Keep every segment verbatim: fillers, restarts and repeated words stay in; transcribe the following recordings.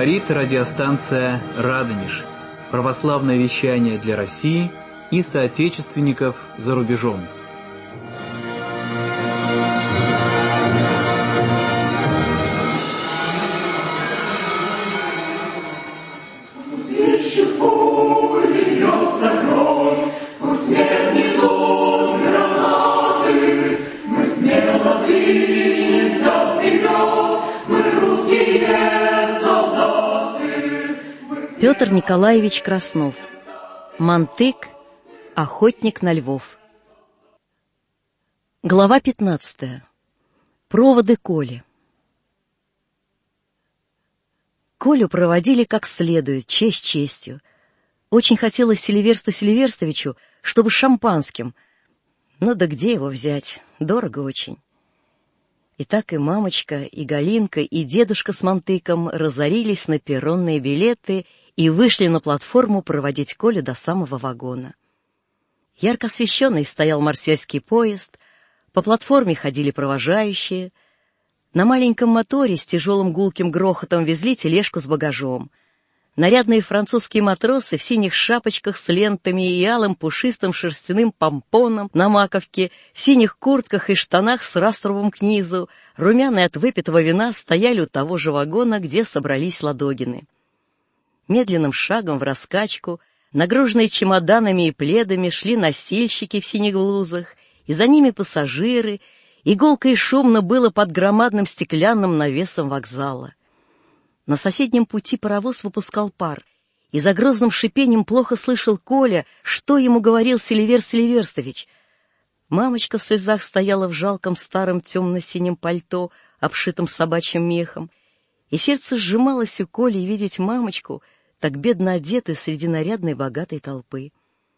Говорит радиостанция «Радонеж». Православное вещание для России и соотечественников за рубежом. Петр Николаевич Краснов. Мантык. Охотник на львов. Глава пятнадцатая. Проводы Коли. Колю проводили как следует, честь честью. Очень хотелось Селиверсту Селиверстовичу, чтобы с шампанским. Ну да где его взять? Дорого очень. И так и мамочка, и Галинка, и дедушка с Мантыком разорились на перронные билеты и вышли на платформу проводить Колю до самого вагона. Ярко освещенный стоял марсельский поезд, по платформе ходили провожающие. На маленьком моторе с тяжелым гулким грохотом везли тележку с багажом. Нарядные французские матросы в синих шапочках с лентами и алым пушистым шерстяным помпоном на маковке, в синих куртках и штанах с раструбом к низу, румяные от выпитого вина, стояли у того же вагона, где собрались Ладогины. Медленным шагом в раскачку, нагруженные чемоданами и пледами, шли носильщики в синих блузах, и за ними пассажиры, и гулко и шумно было под громадным стеклянным навесом вокзала. На соседнем пути паровоз выпускал пар, и за грозным шипением плохо слышал Коля, что ему говорил Селиверст Селиверстович. Мамочка в слезах стояла в жалком старом темно-синем пальто, обшитом собачьим мехом, и сердце сжималось у Коли видеть мамочку, так бедно одетую среди нарядной богатой толпы.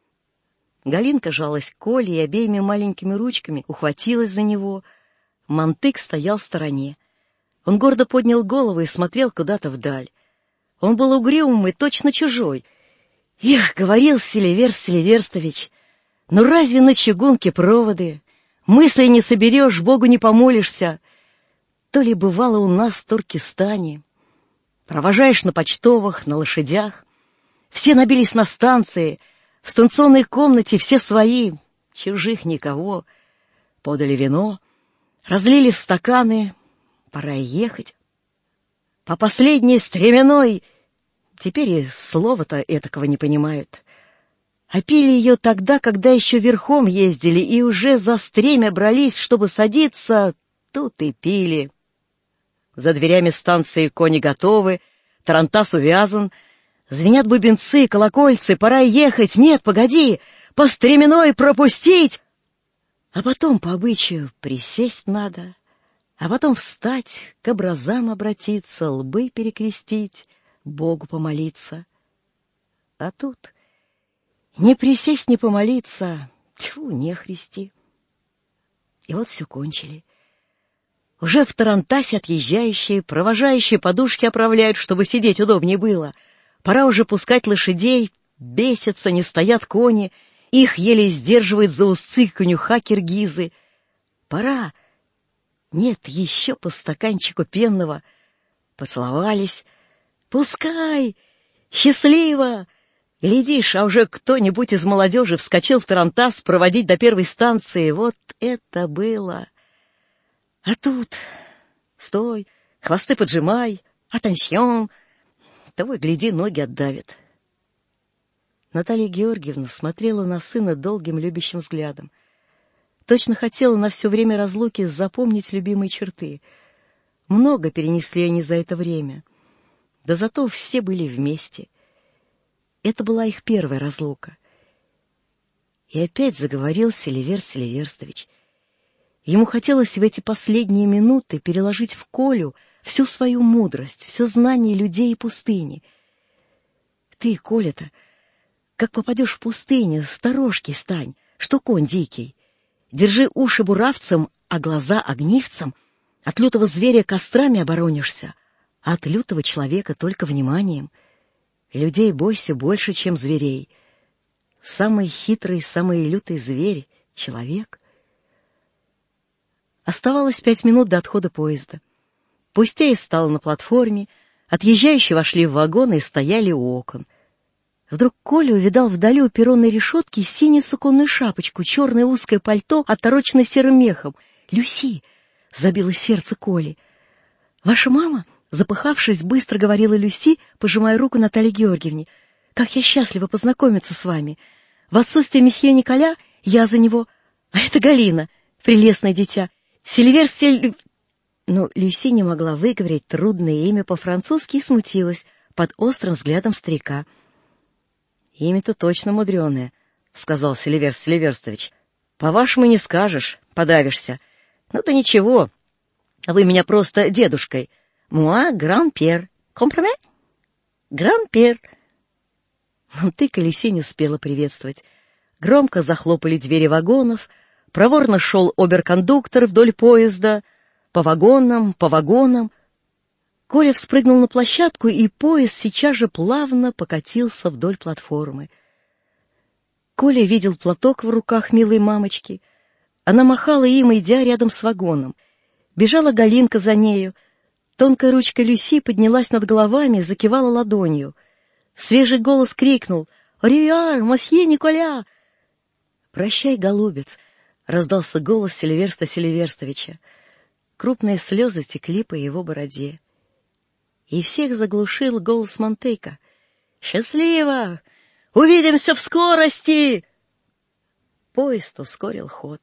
Галинка жалась к Коле и обеими маленькими ручками ухватилась за него. Мантык стоял в стороне. Он гордо поднял голову и смотрел куда-то вдаль. Он был угрюмый, точно чужой. Эх, говорил Селиверст Селиверстович, ну разве на чугунке проводы? Мысли не соберешь, Богу не помолишься. То ли бывало у нас в Туркестане. Провожаешь на почтовых, на лошадях. Все набились на станции, в станционной комнате все свои, чужих никого. Подали вино, разлили в стаканы. Пора ехать. По последней стременной, теперь и слова-то этакого не понимают. А пили ее тогда, когда еще верхом ездили, и уже за стремя брались, чтобы садиться, тут и пили. За дверями станции кони готовы, тарантас увязан, звенят бубенцы, колокольцы, пора ехать, нет, погоди, по стременной пропустить. А потом по обычаю присесть надо, а потом встать, к образам обратиться, лбы перекрестить, Богу помолиться. А тут не присесть, не помолиться, тьфу, не христи. И вот все кончили. Уже в тарантасе отъезжающие, провожающие подушки оправляют, чтобы сидеть удобнее было. Пора уже пускать лошадей, бесятся, не стоят кони, их еле сдерживает за усы конюха киргизы. Пора. Нет, еще по стаканчику пенного. Поцеловались. Пускай! Счастливо! Глядишь, а уже кто-нибудь из молодежи вскочил в тарантас проводить до первой станции. Вот это было! А тут... Стой, хвосты поджимай, атенсьон. Того и гляди, ноги отдавит. Наталья Георгиевна смотрела на сына долгим любящим взглядом. Точно хотела на все время разлуки запомнить любимые черты. Много перенесли они за это время. Да зато все были вместе. Это была их первая разлука. И опять заговорил Селиверст Селиверстович. Ему хотелось в эти последние минуты переложить в Колю всю свою мудрость, все знание людей и пустыни. Ты, Коля-то, как попадешь в пустыню, сторожки стань, что конь дикий. Держи уши буравцем, а глаза огнивцем. От лютого зверя кострами оборонишься, а от лютого человека только вниманием. Людей бойся больше, чем зверей. Самый хитрый, самый лютый зверь — человек. Оставалось пять минут до отхода поезда. Пустея стала на платформе, Отъезжающие вошли в вагон и стояли у окон. Вдруг Коля увидал вдали у перронной решетки синюю суконную шапочку, черное узкое пальто, отороченное серым мехом. «Люси!» — забилось сердце Коли. «Ваша мама?» — запыхавшись, быстро говорила Люси, пожимая руку Наталье Георгиевне. «Как я счастлива познакомиться с вами! В отсутствие месье Николя я за него... А это Галина, прелестное дитя. Сильверстель...» Но Люси не могла выговорить трудное имя по-французски и смутилась под острым взглядом старика. «Имя-то точно мудреное», — сказал Селиверст Селиверстович. «По-вашему не скажешь, подавишься. Ну-то ничего, вы меня просто дедушкой. Муа гран-пьер. Компромет? Гран-пьер». Монтыка Люси не успела приветствовать. Громко захлопали двери вагонов, проворно шел оберкондуктор вдоль поезда, по вагонам, по вагонам. Коля вспрыгнул на площадку, и поезд сейчас же плавно покатился вдоль платформы. Коля видел платок в руках милой мамочки. Она махала им, идя рядом с вагоном. Бежала Галинка за нею. Тонкая ручка Люси поднялась над головами и закивала ладонью. Свежий голос крикнул: «Ривиар, мосье Николя!» «Прощай, голубец!» — раздался голос Сильверста Селиверстовича. Крупные слезы текли по его бороде. И всех заглушил голос Монтейка. «Счастливо! Увидимся в скорости!» Поезд ускорил ход.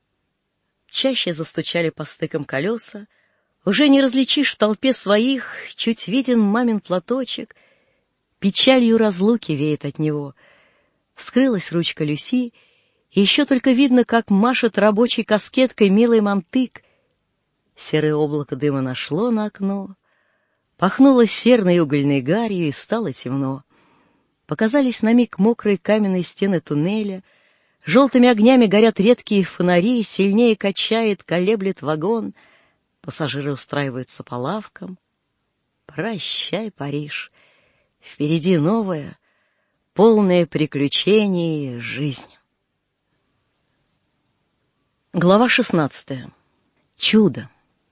Чаще застучали по стыкам колеса. Уже не различишь в толпе своих, чуть виден мамин платочек. Печалью разлуки веет от него. Вскрылась ручка Люси, и еще только видно, как машет рабочей каскеткой милый Монтык. Серое облако дыма нашло на окно. Пахнуло серной угольной гарью, и стало темно. Показались на миг мокрые каменные стены туннеля. Желтыми огнями горят редкие фонари, сильнее качает, колеблет вагон. Пассажиры устраиваются по лавкам. Прощай, Париж. Впереди новая, полная приключений жизнь. Глава шестнадцатая. Чудо.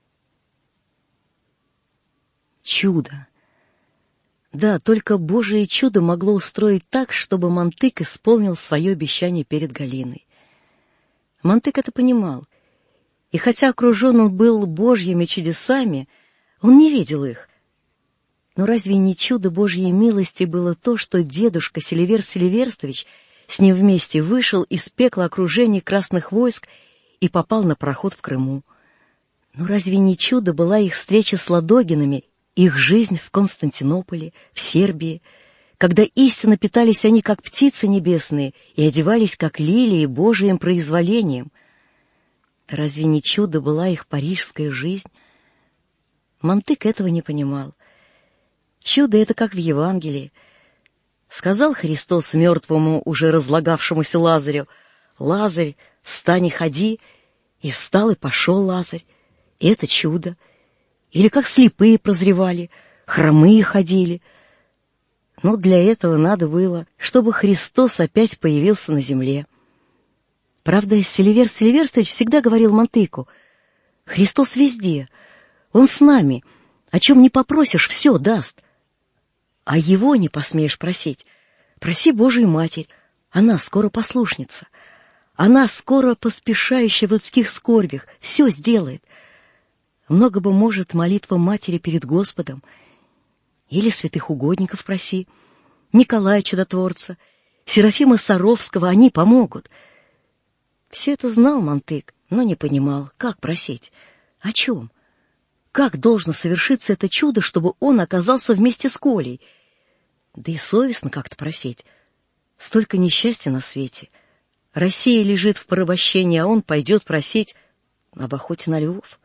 Чудо. Да, только Божие чудо могло устроить так, чтобы Монтык исполнил свое обещание перед Галиной. Монтык это понимал, и хотя окружен он был Божьими чудесами, он не видел их. Но разве не чудо Божьей милости было то, что дедушка Селиверст Селиверстович с ним вместе вышел из пекла окружения красных войск и попал на пароход в Крыму? Но разве не чудо была их встреча с Ладогинами, их жизнь в Константинополе, в Сербии, когда истинно питались они, как птицы небесные, и одевались, как лилии, Божиим произволением? Разве не чудо была их парижская жизнь? Монтык этого не понимал. Чудо — это как в Евангелии. Сказал Христос мертвому, уже разлагавшемуся Лазарю: «Лазарь, встань и ходи», и встал и пошел Лазарь. Это чудо. Или как слепые прозревали, хромые ходили. Но для этого надо было, чтобы Христос опять появился на земле. Правда, Селиверст Селиверстович всегда говорил Монтыку: «Христос везде, Он с нами, о чем не попросишь, все даст. А Его не посмеешь просить. Проси Божию Матерь, она скоро послушница. Она скоро поспешающая в людских скорбях, все сделает. Много бы может молитва Матери перед Господом. Или святых угодников проси, Николая Чудотворца, Серафима Саровского, они помогут». Все это знал Монтык, но не понимал, как просить, о чем. Как должно совершиться это чудо, чтобы он оказался вместе с Колей? Да и совестно как-то просить. Столько несчастья на свете. Россия лежит в порабощении, а он пойдет просить об охоте на львов.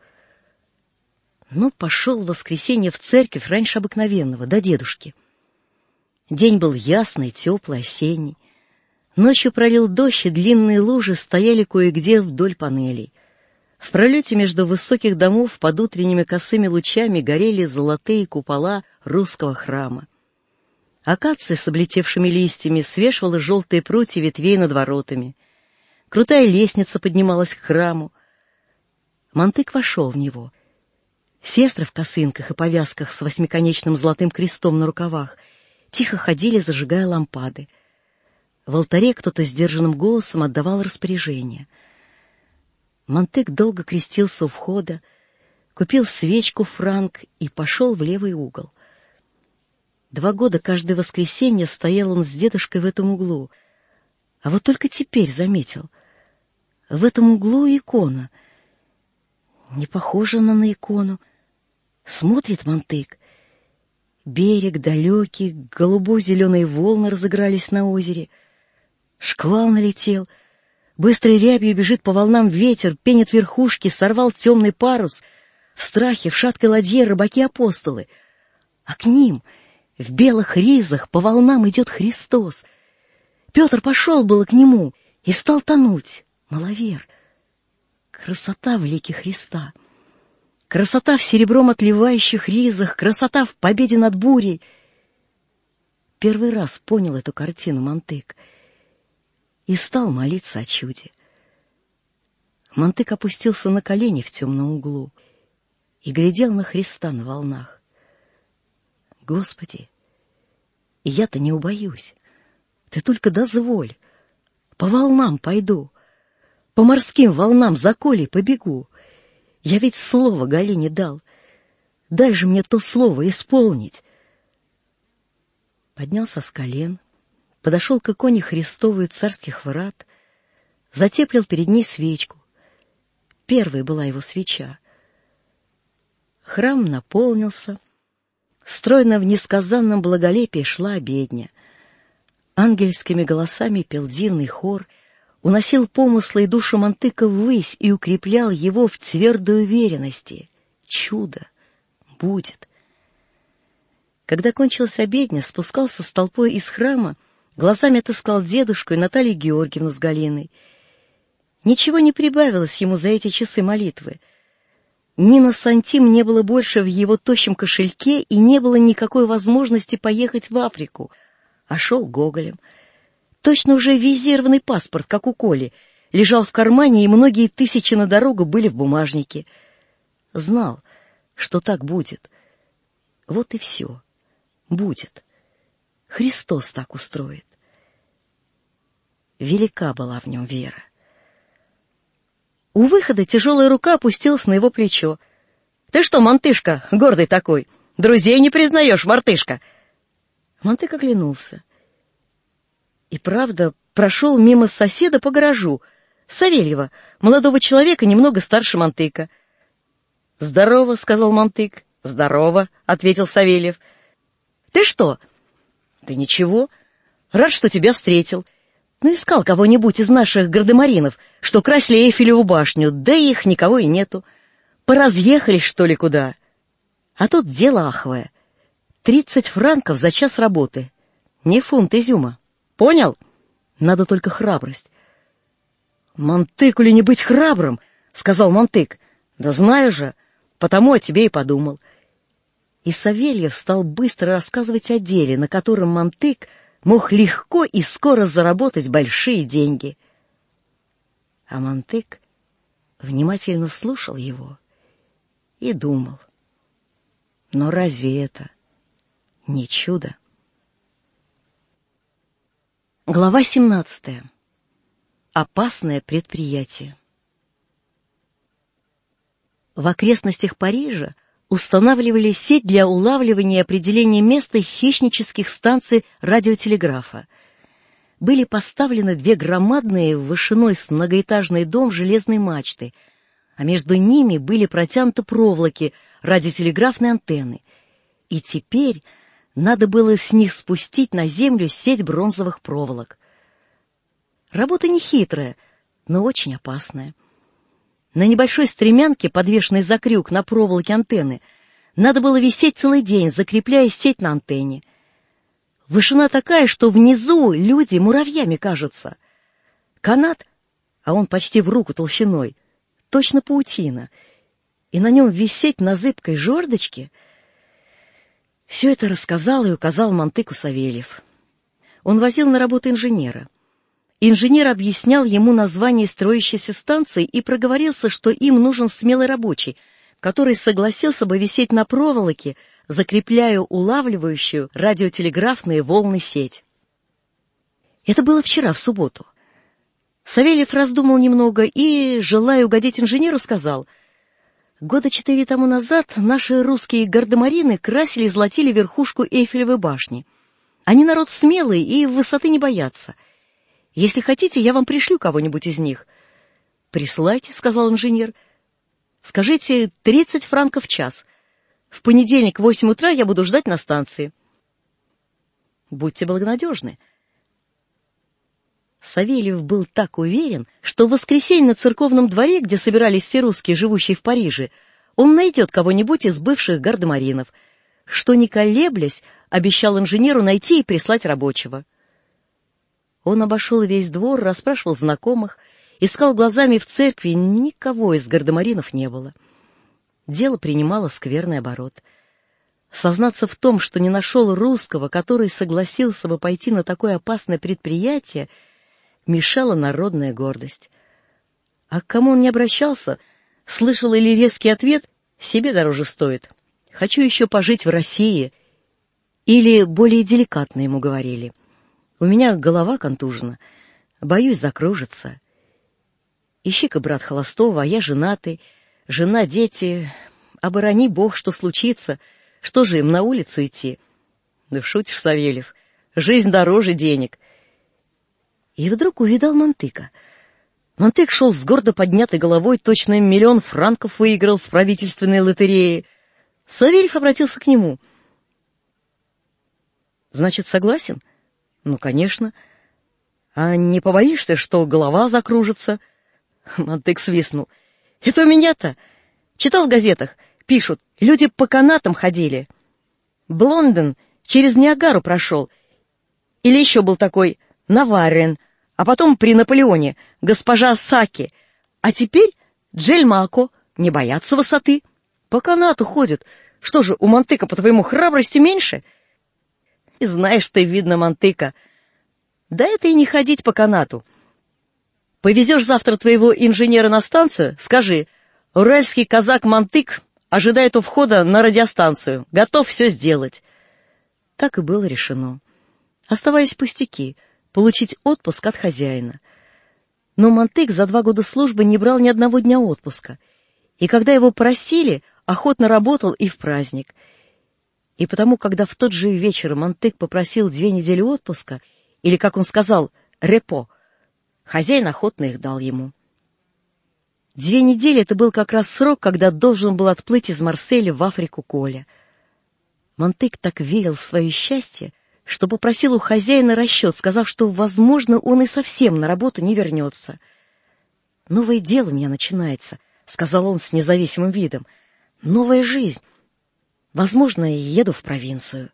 Но пошел в воскресенье в церковь раньше обыкновенного, до дедушки. День был ясный, теплый, осенний. Ночью пролил дождь, и длинные лужи стояли кое-где вдоль панелей. В пролете между высоких домов под утренними косыми лучами горели золотые купола русского храма. Акация с облетевшими листьями свешивала желтые прутья ветвей над воротами. Крутая лестница поднималась к храму. Монтык вошел в него. Сестры в косынках и повязках с восьмиконечным золотым крестом на рукавах тихо ходили, зажигая лампады. В алтаре кто-то сдержанным голосом отдавал распоряжение. Монтык долго крестился у входа, купил свечку франк и пошел в левый угол. Два года каждое воскресенье стоял он с дедушкой в этом углу, а вот только теперь заметил. В этом углу икона. Не похожа она на икону. Смотрит Монтык. Берег далекий, голубо-зеленые волны разыгрались на озере. Шквал налетел. Быстрой рябью бежит по волнам ветер, пенят верхушки, сорвал темный парус. В страхе, в шаткой ладье рыбаки-апостолы. А к ним, в белых ризах, по волнам идет Христос. Петр пошел было к нему и стал тонуть. Маловер. Красота в лике Христа. Красота в серебром отливающих ризах, красота в победе над бурей. Первый раз понял эту картину Монтык и стал молиться о чуде. Монтык опустился на колени в темном углу и глядел на Христа на волнах. Господи, я-то не убоюсь, ты только дозволь, по волнам пойду, по морским волнам за Колей побегу. Я ведь слово Галине дал. Дай же мне то слово исполнить. Поднялся с колен, подошел к иконе Христовой царских врат, затеплил перед ней свечку. Первой была его свеча. Храм наполнился. Стройно в несказанном благолепии шла обедня. Ангельскими голосами пел дивный хор, уносил помыслы и душу Монтыка ввысь и укреплял его в твердой уверенности. Чудо будет. Когда кончилась обедня, спускался с толпой из храма, глазами отыскал дедушку и Наталью Георгиевну с Галиной. Ничего не прибавилось ему за эти часы молитвы. Ни на сантим не было больше в его тощем кошельке и не было никакой возможности поехать в Африку, а шел Гоголем. Точно уже визированный паспорт, как у Коли, лежал в кармане, и многие тысячи на дорогу были в бумажнике. Знал, что так будет. Вот и все. Будет. Христос так устроит. Велика была в нем вера. У выхода тяжелая рука опустилась на его плечо. — Ты что, мантышка, гордый такой? Друзей не признаешь, мартышка? Монтык оглянулся. И правда прошел мимо соседа по гаражу, Савельева, молодого человека, немного старше Монтыка. — Здорово, — сказал Монтык. — Здорово, — ответил Савельев. — Ты что? — Да ничего. Рад, что тебя встретил. Ну, искал кого-нибудь из наших гардемаринов, что красли Эйфелеву башню, да их никого и нету. Поразъехались, что ли, куда? А тут дело аховое. Тридцать франков за час работы. Не фунт изюма. Понял? Надо только храбрость. — Монтыку ли не быть храбрым? — сказал Монтык. — Да знаю же, потому о тебе и подумал. И Савельев стал быстро рассказывать о деле, на котором Монтык мог легко и скоро заработать большие деньги. А Монтык внимательно слушал его и думал: но разве это не чудо? Глава семнадцатая. Опасное предприятие. В окрестностях Парижа устанавливали сеть для улавливания и определения места хищнических станций радиотелеграфа. Были поставлены две громадные вышиной с многоэтажный дом железной мачты, а между ними были протянуты проволоки радиотелеграфной антенны. И теперь надо было с них спустить на землю сеть бронзовых проволок. Работа нехитрая, но очень опасная. На небольшой стремянке, подвешенной за крюк на проволоке антенны, надо было висеть целый день, закрепляя сеть на антенне. Вышина такая, что внизу люди муравьями кажутся. Канат, а он почти в руку толщиной, точно паутина, и на нем висеть на зыбкой жердочке. Все это рассказал и указал Монтыку Савельев. Он возил на работу инженера. Инженер объяснял ему название строящейся станции и проговорился, что им нужен смелый рабочий, который согласился бы висеть на проволоке, закрепляя улавливающую радиотелеграфные волны сеть. Это было вчера, в субботу. Савельев раздумал немного и, желая угодить инженеру, сказал: «Года четыре тому назад наши русские гардемарины красили и золотили верхушку Эйфелевой башни. Они народ смелый и высоты не боятся. Если хотите, я вам пришлю кого-нибудь из них». «Присылайте», — сказал инженер. «Скажите, тридцать франков в час. В понедельник в восемь утра я буду ждать на станции». «Будьте благонадежны». Савельев был так уверен, что в воскресенье на церковном дворе, где собирались все русские, живущие в Париже, он найдет кого-нибудь из бывших гардемаринов, что, не колеблясь, обещал инженеру найти и прислать рабочего. Он обошел весь двор, расспрашивал знакомых, искал глазами в церкви, никого из гардемаринов не было. Дело принимало скверный оборот. Сознаться в том, что не нашел русского, который согласился бы пойти на такое опасное предприятие, мешала народная гордость. А к кому он не обращался, слышал или резкий ответ: «Себе дороже стоит. Хочу еще пожить в России». Или более деликатно ему говорили: «У меня голова контужена, боюсь закружиться. Ищи-ка, брат, холостого, а я женатый, жена, дети. Оборони Бог, что случится, что же им на улицу идти?» «Да шутишь, Савельев, жизнь дороже денег». И вдруг увидал Монтыка. Монтык шел с гордо поднятой головой, точно миллион франков выиграл в правительственной лотерее. Савельев обратился к нему. «Значит, согласен?» «Ну, конечно. А не побоишься, что голова закружится?» Монтык свистнул. «Это у меня-то. Читал в газетах. Пишут, люди по канатам ходили. Блонден через Ниагару прошел. Или еще был такой Наварен, а потом при Наполеоне госпожа Саки. А теперь Джельмако. Не боятся высоты. По канату ходят. Что же, у Монтыка, по-твоему, храбрости меньше?» «И знаешь ты, видно, Монтыка. Да это и не ходить по канату. Повезешь завтра твоего инженера на станцию, скажи: уральский казак Монтык ожидает у входа на радиостанцию, готов все сделать». Так и было решено. Оставались пустяки — получить отпуск от хозяина. Но Монтык за два года службы не брал ни одного дня отпуска, и когда его просили, охотно работал и в праздник. И потому, когда в тот же вечер Монтык попросил две недели отпуска, или, как он сказал, репо, хозяин охотно их дал ему. Две недели — это был как раз срок, когда должен был отплыть из Марселя в Африку Коля. Монтык так верил в свое счастье, что попросил у хозяина расчет, сказав, что, возможно, он и совсем на работу не вернется. «Новое дело у меня начинается», — сказал он с независимым видом. «Новая жизнь. Возможно, я еду в провинцию».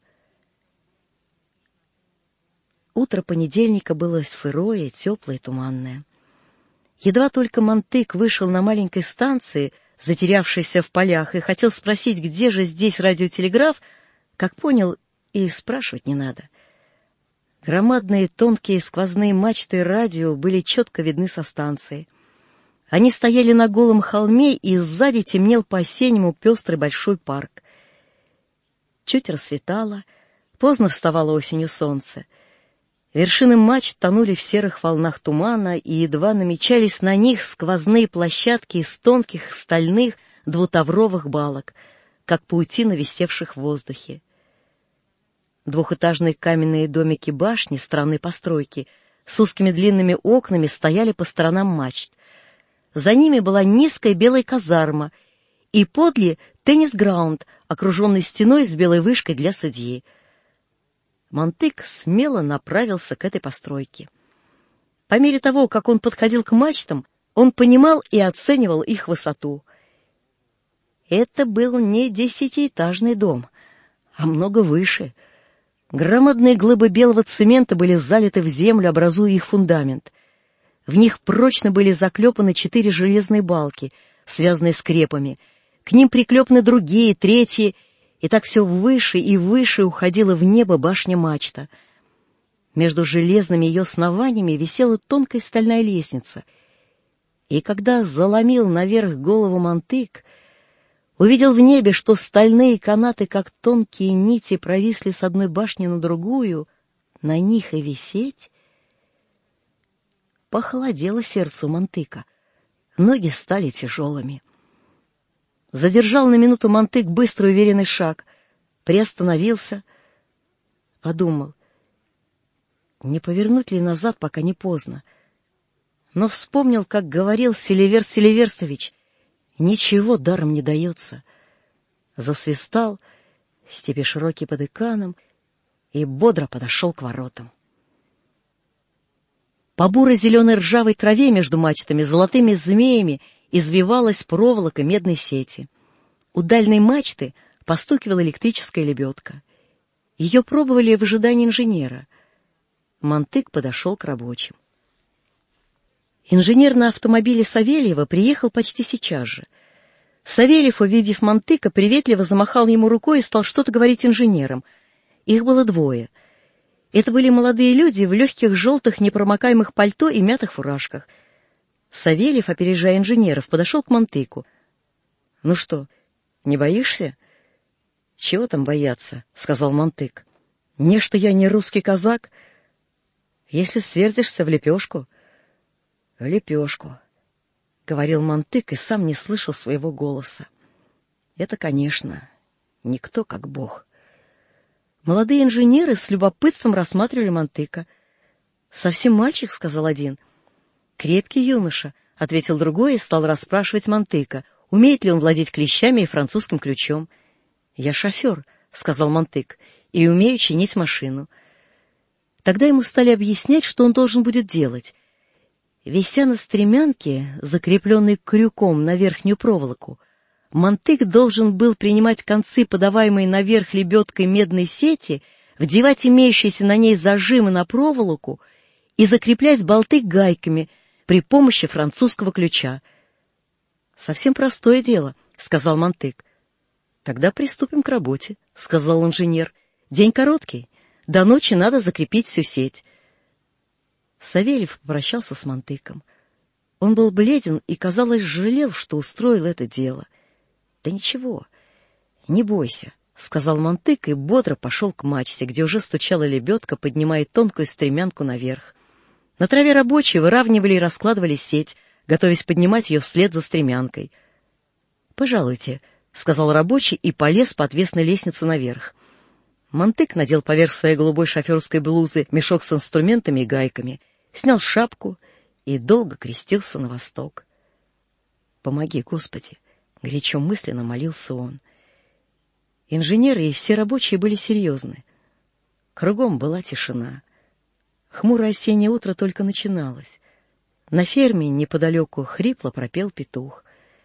Утро понедельника было сырое, теплое, туманное. Едва только Монтык вышел на маленькой станции, затерявшейся в полях, и хотел спросить, где же здесь радиотелеграф, как понял, и спрашивать не надо. Громадные тонкие сквозные мачты радио были четко видны со станции. Они стояли на голом холме, и сзади темнел по-осеннему пестрый большой парк. Чуть рассветало, поздно вставало осенью солнце. Вершины мачт тонули в серых волнах тумана, и едва намечались на них сквозные площадки из тонких стальных двутавровых балок, как паутина висевших в воздухе. Двухэтажные каменные домики башни странной постройки с узкими длинными окнами стояли по сторонам мачт. За ними была низкая белая казарма, и подле теннис-граунд, окруженный стеной с белой вышкой для судьи. Монтык смело направился к этой постройке. По мере того, как он подходил к мачтам, он понимал и оценивал их высоту. Это был не десятиэтажный дом, а много выше. Громадные глыбы белого цемента были залиты в землю, образуя их фундамент. В них прочно были заклепаны четыре железные балки, связанные скрепами. К ним приклепаны другие, третьи, и так все выше и выше уходила в небо башня-мачта. Между железными ее основаниями висела тонкая стальная лестница. И когда заломил наверх голову Монтык, увидел в небе, что стальные канаты, как тонкие нити, провисли с одной башни на другую, на них и висеть. Похолодело сердцу Монтыка, ноги стали тяжелыми. Задержал на минуту Монтык быстрый уверенный шаг, приостановился, подумал, не повернуть ли назад, пока не поздно. Но вспомнил, как говорил Селиверст Селиверстович, ничего даром не дается. Засвистал, степи широкий под иканом, и бодро подошел к воротам. По буро-зеленой ржавой траве между мачтами золотыми змеями извивалась проволока медной сети. У дальней мачты постукивала электрическая лебедка. Ее пробовали в ожидании инженера. Монтык подошел к рабочим. Инженер на автомобиле Савельева приехал почти сейчас же. Савельев, увидев Монтыка, приветливо замахал ему рукой и стал что-то говорить инженерам. Их было двое. Это были молодые люди в легких желтых непромокаемых пальто и мятых фуражках. Савельев, опережая инженеров, подошел к Монтыку. — Ну что, не боишься? — Чего там бояться? — сказал Монтык. — Не, что я не русский казак. Если сверзишься в лепешку... — В лепешку, — говорил Монтык и сам не слышал своего голоса. Это, конечно, никто как Бог. Молодые инженеры с любопытством рассматривали Монтыка. — Совсем мальчик, — сказал один. — Крепкий юноша, — ответил другой и стал расспрашивать Монтыка, умеет ли он владеть клещами и французским ключом. — Я шофер, — сказал Монтык, — и умею чинить машину. Тогда ему стали объяснять, что он должен будет делать. Вися на стремянке, закрепленной крюком на верхнюю проволоку, Монтык должен был принимать концы подаваемой наверх лебедкой медной сети, вдевать имеющиеся на ней зажимы на проволоку и закреплять болты гайками при помощи французского ключа. — Совсем простое дело, — сказал Монтык. — Тогда приступим к работе, — сказал инженер. — День короткий, до ночи надо закрепить всю сеть. Савельев попрощался с Монтыком. Он был бледен и, казалось, жалел, что устроил это дело. — Да ничего, не бойся, — сказал Монтык и бодро пошел к мачте, где уже стучала лебедка, поднимая тонкую стремянку наверх. На траве рабочие выравнивали и раскладывали сеть, готовясь поднимать ее вслед за стремянкой. — Пожалуйте, — сказал рабочий и полез по отвесной лестнице наверх. Монтык надел поверх своей голубой шоферской блузы мешок с инструментами и гайками, снял шапку и долго крестился на восток. «Помоги, Господи!» — горячо мысленно молился он. Инженеры и все рабочие были серьезны. Кругом была тишина. Хмурое осеннее утро только начиналось. На ферме неподалеку хрипло пропел петух.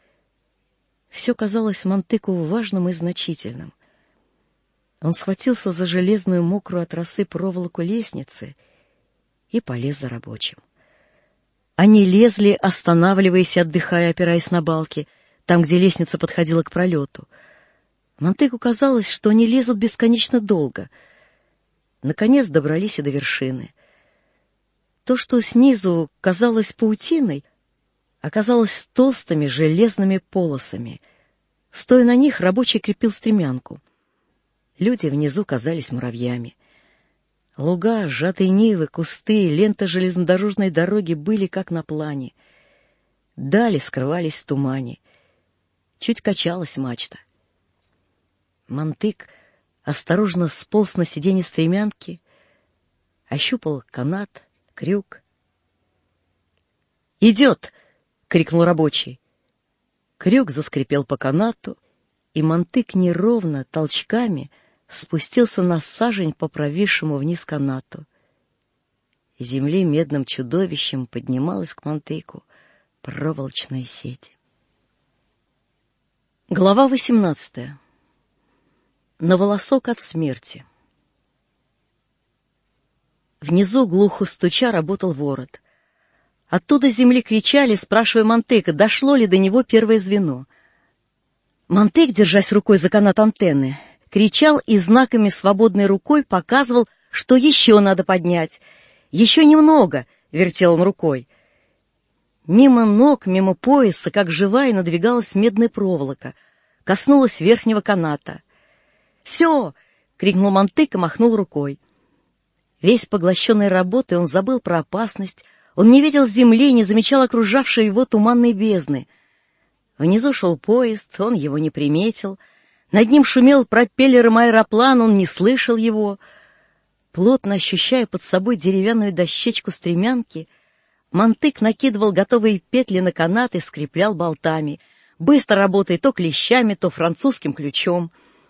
Все казалось Монтыку важным и значительным. Он схватился за железную мокрую от росы проволоку лестницы и полез за рабочим. Они лезли, останавливаясь и отдыхая, опираясь на балки, там, где лестница подходила к пролету. Монтыку казалось, что они лезут бесконечно долго. Наконец добрались и до вершины. То, что снизу казалось паутиной, оказалось толстыми железными полосами. Стоя на них, рабочий крепил стремянку. Люди внизу казались муравьями. Луга, сжатые нивы, кусты, лента железнодорожной дороги были как на плане. Дали скрывались в тумане. Чуть качалась мачта. Монтык осторожно сполз на сиденье стремянки, ощупал канат, крюк. «Идет!» — крикнул рабочий. Крюк заскрипел по канату, и Монтык неровно, толчками спустился на сажень по провисшему вниз канату. Земли медным чудовищем поднималась к Монтыку проволочная сеть. Глава восемнадцатая. На волосок от смерти. Внизу, глухо стуча, работал ворот. Оттуда с земли кричали, спрашивая Монтыка, дошло ли до него первое звено. Монтык, держась рукой за канат антенны, кричал и знаками свободной рукой показывал, что еще надо поднять. «Еще немного!» — вертел он рукой. Мимо ног, мимо пояса, как живая, надвигалась медная проволока. коснулась верхнего каната. «Все!» — крикнул Монтык и махнул рукой. Весь поглощенный работой, он забыл про опасность, он не видел земли, не замечал окружавшей его туманной бездны. Внизу шел поезд, он его не приметил. Над ним шумел пропеллером аэроплан, он не слышал его. Плотно ощущая под собой деревянную дощечку стремянки, Монтык накидывал готовые петли на канат и скреплял болтами, быстро работая то клещами, то французским ключом.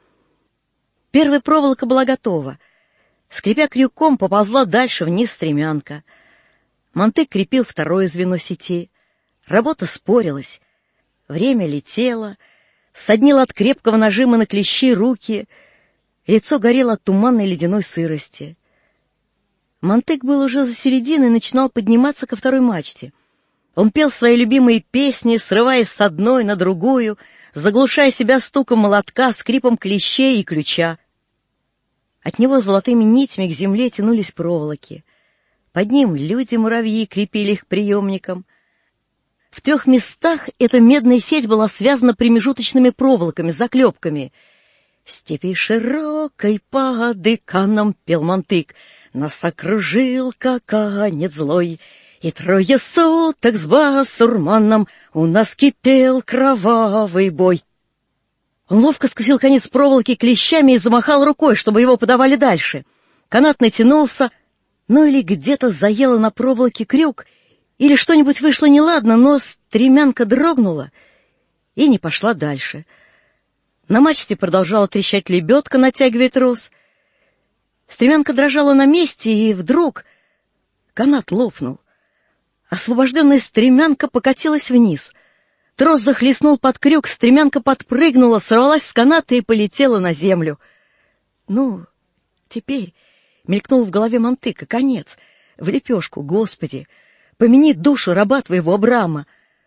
Первая проволока была готова. Скрипя крюком, поползла дальше вниз стремянка. Монтык крепил второе звено сети. Работа спорилась. Время летело, соднило от крепкого нажима на клещи руки, лицо горело от туманной ледяной сырости. Монтык был уже за серединой и начинал подниматься ко второй мачте. Он пел свои любимые песни, срываясь с одной на другую, заглушая себя стуком молотка, скрипом клещей и ключа. От него золотыми нитями к земле тянулись проволоки. Под ним люди-муравьи крепили их приемником. В трех местах эта медная сеть была связана промежуточными проволоками, заклепками. «В степи широкой под Иканом, — пел Монтык, — нас окружил каканец злой, и трое суток с басурманом у нас кипел кровавый бой». Он ловко скусил конец проволоки клещами и замахал рукой, чтобы его подавали дальше. Канат натянулся, но или где-то заело на проволоке крюк, или что-нибудь вышло неладно, но стремянка дрогнула и не пошла дальше. На мачте продолжала трещать лебедка, натягивая трос. Стремянка дрожала на месте, и вдруг канат лопнул. Освобожденная стремянка покатилась вниз. Трос захлестнул под крюк, стремянка подпрыгнула, сорвалась с каната и полетела на землю. «Ну, теперь...» — мелькнул в голове Монтыка. «Конец! В лепешку, Господи! Помяни душу раба твоего Абрама!»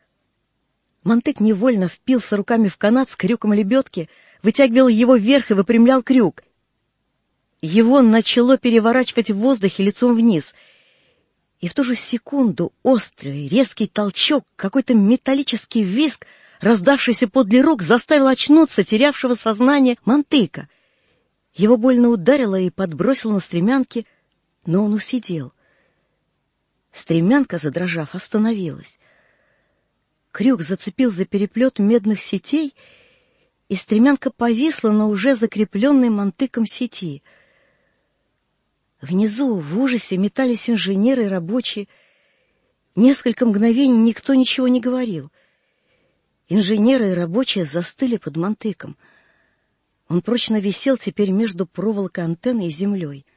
Монтык невольно впился руками в канат с крюком лебедки, вытягивал его вверх и выпрямлял крюк. Его начало переворачивать в воздухе лицом вниз. И в ту же секунду острый, резкий толчок, какой-то металлический визг, раздавшийся подле рук, заставил очнуться терявшего сознание Монтыка. Его больно ударило и подбросило на стремянки, но он усидел. Стремянка, задрожав, остановилась. Крюк зацепил за переплет медных сетей, и стремянка повисла на уже закрепленной Монтыком сети. Внизу в ужасе метались инженеры и рабочие. Несколько мгновений никто ничего не говорил. Инженеры и рабочие застыли под Монтыком. Он прочно висел теперь между проволокой антенны и землей.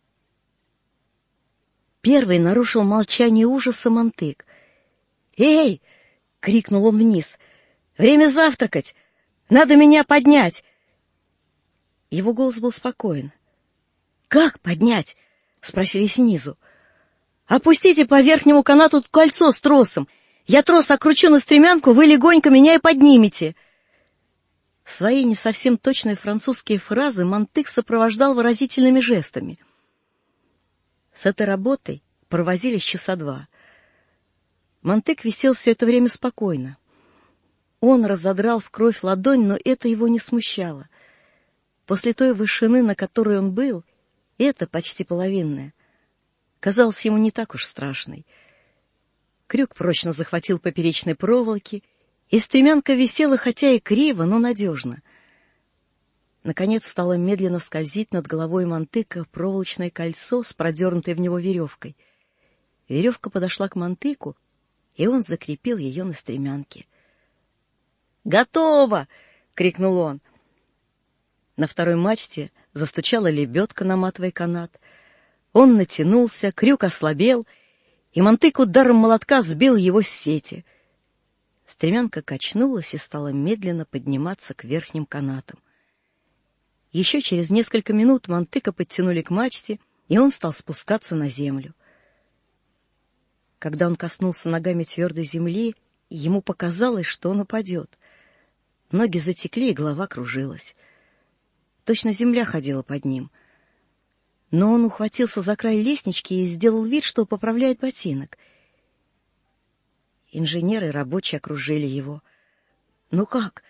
Первый нарушил молчание ужаса Монтык. «Эй!» — крикнул он вниз. «Время завтракать! Надо меня поднять!» Его голос был спокоен. «Как поднять?» — спросили снизу. «Опустите по верхнему канату кольцо с тросом. Я трос окручу на стремянку, вы легонько меня и поднимете». Свои не совсем точные французские фразы Монтык сопровождал выразительными жестами. С этой работой провозились часа два. Монтык висел все это время спокойно. Он разодрал в кровь ладонь, но это его не смущало. После той вышины, на которой он был, это почти половинная, казалось ему не так уж страшной. Крюк прочно захватил поперечной проволоки, и стремянка висела, хотя и криво, но надежно. Наконец стало медленно скользить над головой Монтыка проволочное кольцо с продернутой в него веревкой. Веревка подошла к Монтыку, и он закрепил ее на стремянке. «Готово!» — крикнул он. На второй мачте застучала лебедка, наматывая канат. Он натянулся, крюк ослабел, и Монтык ударом молотка сбил его с сети. Стремянка качнулась и стала медленно подниматься к верхним канатам. Еще через несколько минут Монтыка подтянули к мачте, и он стал спускаться на землю. Когда он коснулся ногами твердой земли, ему показалось, что он упадет. Ноги затекли, и голова кружилась. Точно земля ходила под ним. Но он ухватился за край лестнички и сделал вид, что поправляет ботинок. Инженеры и рабочие окружили его. «Ну как?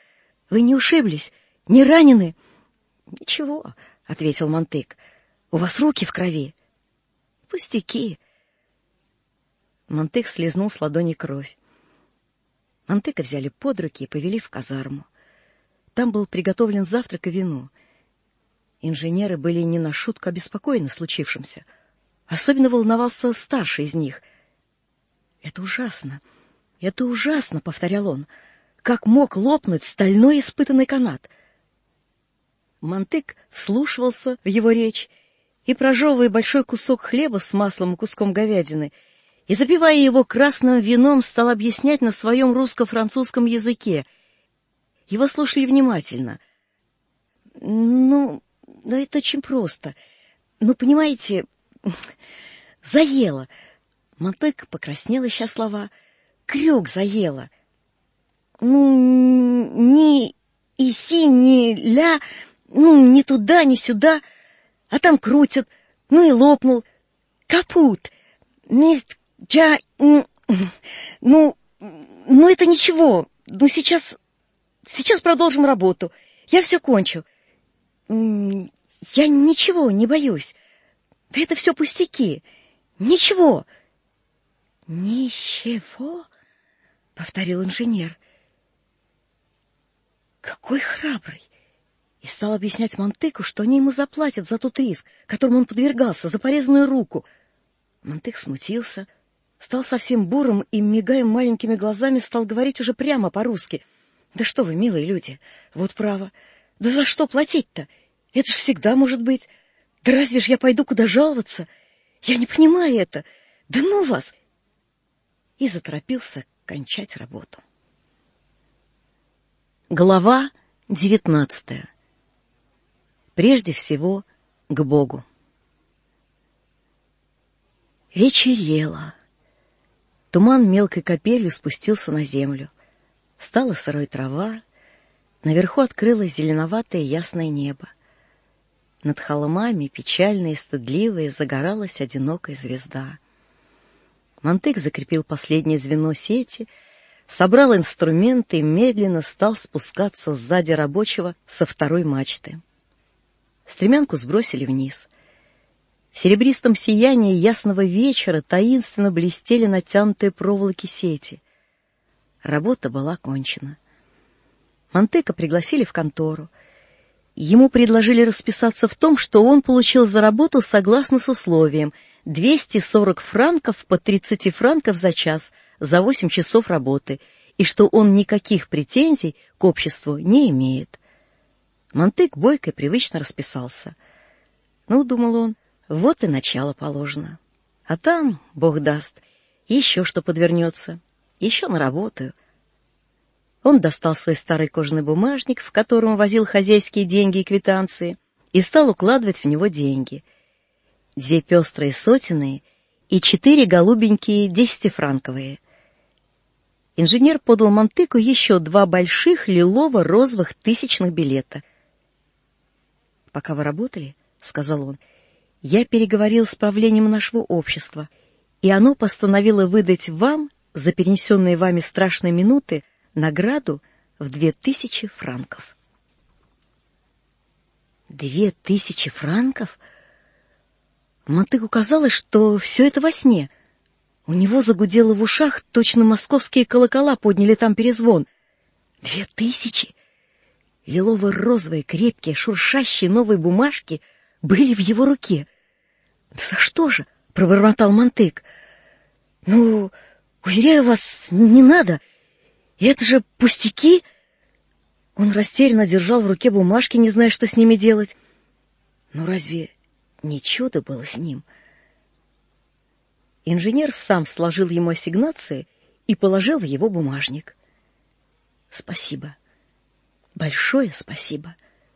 Вы не ушиблись? Не ранены?» «Ничего», — ответил Монтык. «У вас руки в крови». «Пустяки». Монтык слезнул с ладони кровь. Монтыка взяли под руки и повели в казарму. Там был приготовлен завтрак и вино. Инженеры были не на шутку обеспокоены случившимся. Особенно волновался старший из них. «Это ужасно, это ужасно», — повторял он. «Как мог лопнуть стальной испытанный канат?» Монтык вслушивался в его речь и, прожевывая большой кусок хлеба с маслом и куском говядины, и, запивая его красным вином, стал объяснять на своем русско-французском языке. Его слушали внимательно. «Ну, ну это очень просто. Ну, понимаете, заело». Монтык покраснел, ища слова. «Крюк заело. Ну, ни иси, ни ля, ну, ни туда, ни сюда, а там крутят, ну и лопнул. Капут. Месть, джа, ну, ну, это ничего. Ну, сейчас, сейчас продолжим работу. Я все кончу. Я ничего не боюсь. Да это все пустяки. Ничего». «Ничего?» — повторил инженер. «Какой храбрый!» И стал объяснять Монтыку, что они ему заплатят за тот риск, которому он подвергался, за порезанную руку. Монтык смутился, стал совсем бурым и, мигая маленькими глазами, стал говорить уже прямо по-русски. «Да что вы, милые люди, вот право. Да за что платить-то? Это ж всегда может быть. Да разве ж я пойду куда жаловаться? Я не понимаю это. Да ну вас!» И заторопился кончать работу. Глава девятнадцатая. Прежде всего, к Богу. Вечерело. Туман мелкой капелью спустился на землю. Стала сырой трава, наверху открылось зеленоватое ясное небо. Над холмами, печальная и стыдливая, загоралась одинокая звезда. Монтык закрепил последнее звено сети, собрал инструменты и медленно стал спускаться сзади рабочего со второй мачты. Стремянку сбросили вниз. В серебристом сиянии ясного вечера таинственно блестели натянутые проволоки сети. Работа была кончена. Монтыка пригласили в контору. Ему предложили расписаться в том, что он получил за работу согласно с условием двести сорок франков по тридцать франков за час за восемь часов работы, и что он никаких претензий к обществу не имеет. Монтык бойко и привычно расписался. Ну, думал он, вот и начало положено. А там, Бог даст, еще что подвернется, еще наработаю. Он достал свой старый кожаный бумажник, в котором возил хозяйские деньги и квитанции, и стал укладывать в него деньги. Две пестрые сотенные и четыре голубенькие десятифранковые. Инженер подал Монтыку еще два больших лилово-розовых тысячных билета. «Пока вы работали, — сказал он, — я переговорил с правлением нашего общества, и оно постановило выдать вам за перенесенные вами страшные минуты награду в две тысячи франков». «Две тысячи франков?» Монтыку казалось, что все это во сне. У него загудело в ушах, точно московские колокола подняли там перезвон. Две тысячи! Лилово-розовые, крепкие, шуршащие новые бумажки были в его руке. «Да за что же?» — пробормотал Монтык. «Ну, уверяю вас, не надо. Это же пустяки!» Он растерянно держал в руке бумажки, не зная, что с ними делать. «Ну разве не чудо было с ним?» Инженер сам сложил ему ассигнации и положил в его бумажник. «Спасибо. Большое спасибо».